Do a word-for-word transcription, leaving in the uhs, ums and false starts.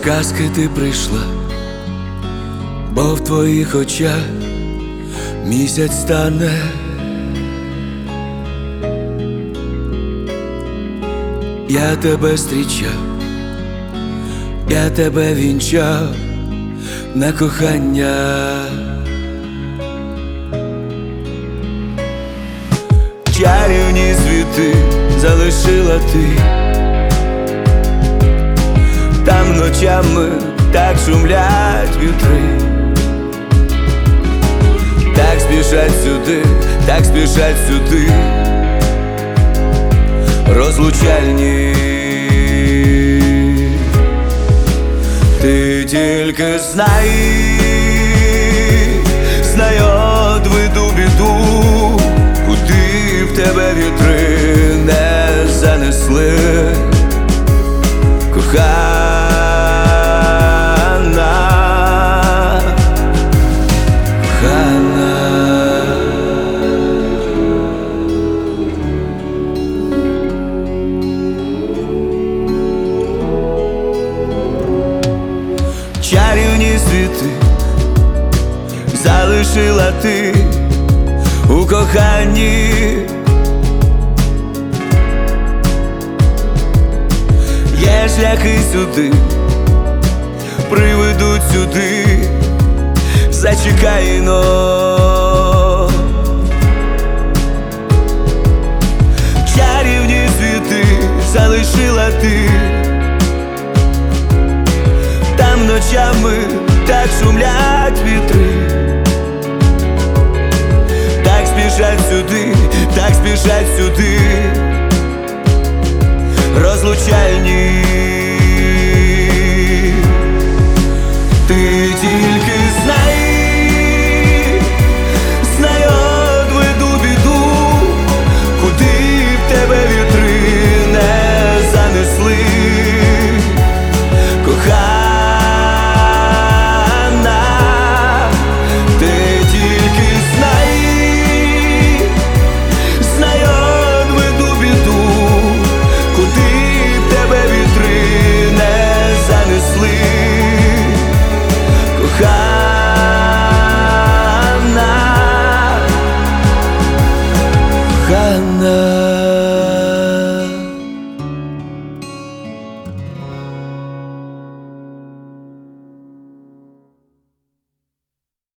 казки ти прийшла, бо в твоїх очах місяць стане. Я тебе зустрічав, я тебе вінчав на кохання. Чарівні світи залишила ти, там ночами так шумлять вітри, так спішать сюди, так спішать сюди розлучальні. Ти тільки знай, знай, одведу біду, куди в тебе вітри не занесли, кохана. Чарівні світи залишила ти у коханні. Є шляхи сюди, приведуть сюди, зачекай, но. Чарівні світи залишила ти, там ночами так шумлять вітри, так спішать сюди,